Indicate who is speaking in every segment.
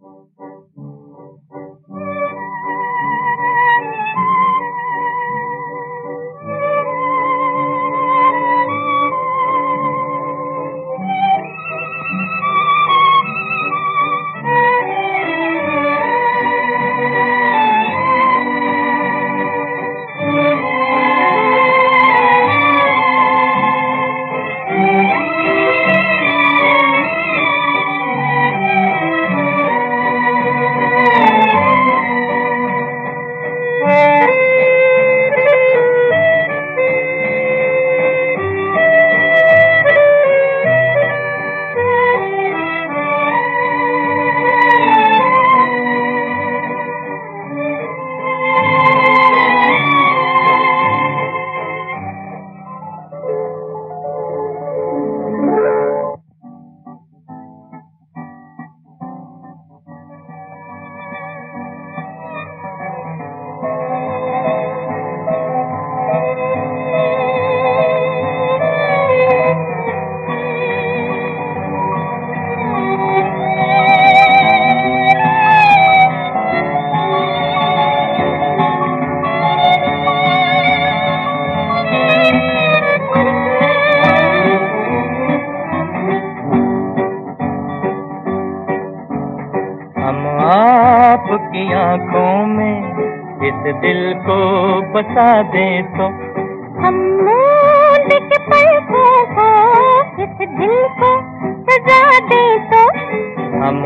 Speaker 1: हम आपकी आंखों में इस दिल को बसा दें तो,
Speaker 2: हम मूंद के पलकों को इस दिल को सजा दें तो,
Speaker 1: हम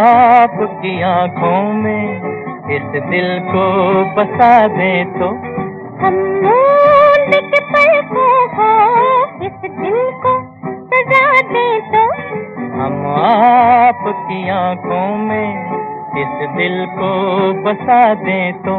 Speaker 1: आपकी आंखों में इस दिल को बसा दें तो,
Speaker 2: हम मूंद के पलकों को इस दिल को सजा दें तो,
Speaker 1: हम आपकी आंखों में इस दिल को बसा दें तो।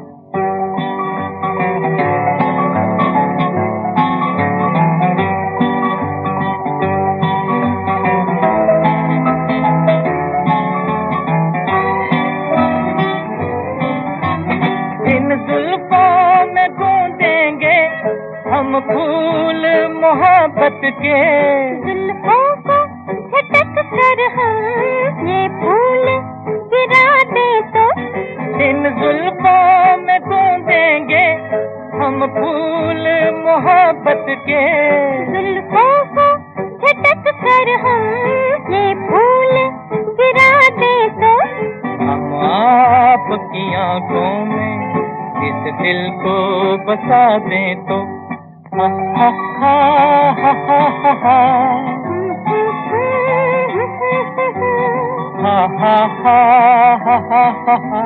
Speaker 1: इन जुल्फों में गूंजेंगे हम फूल मोहब्बत के,
Speaker 2: जुल्फों को झटक कर हम ये फूल गिरा दें तो,
Speaker 1: इन जुल्फों में गूंजेंगे हम फूल मोहब्बत के,
Speaker 2: जुल्फों को झटक कर हम ये फूल गिरा दें तो,
Speaker 1: हम आपकी आंखों में इस दिल को बसा दें तो। हा हा हा हा हा हा हा हा हा हा हा।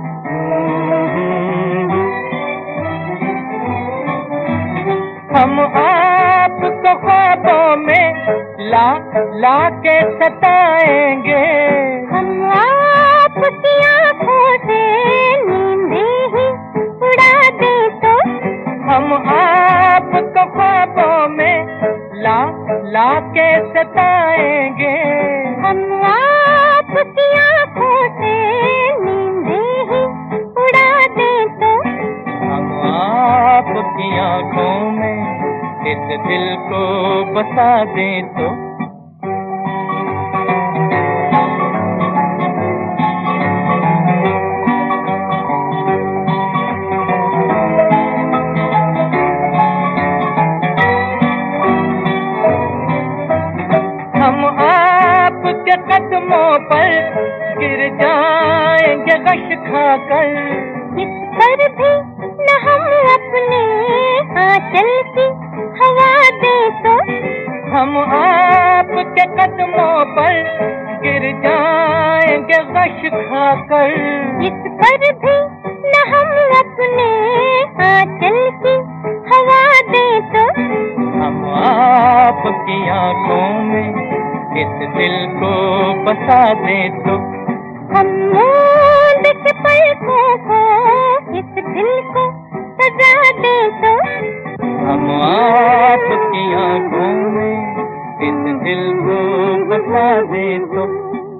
Speaker 1: हम आपको ख्वाबों में ला के सताएंगे,
Speaker 2: हम आपकी आँखों से नींदें ही उड़ा दें तो,
Speaker 1: हम आपको ख्वाबों में ला के सताएंगे,
Speaker 2: हम आपकी आँखों से नींदें ही उड़ा दें तो,
Speaker 1: हम आपकी आंखों में इस दिल को बसा दें तो। हम आपके कदमों पर गिर जाएंगे गश खाकर,
Speaker 2: इस पर भी न हम अपने आंचल की हवा दें तो,
Speaker 1: हम आपके कदमों पर गिर जाएंगे गश खाकर,
Speaker 2: इस पर भी न हम अपने आंचल की हवा दें तो,
Speaker 1: हम आपकी आंखों में इस दिल को बसा दें तो,
Speaker 2: हम मूंद के पलकों को इस दिल को सजा दें तो,
Speaker 1: हम आपकी आंखों में इस दिल को बसा दें तो।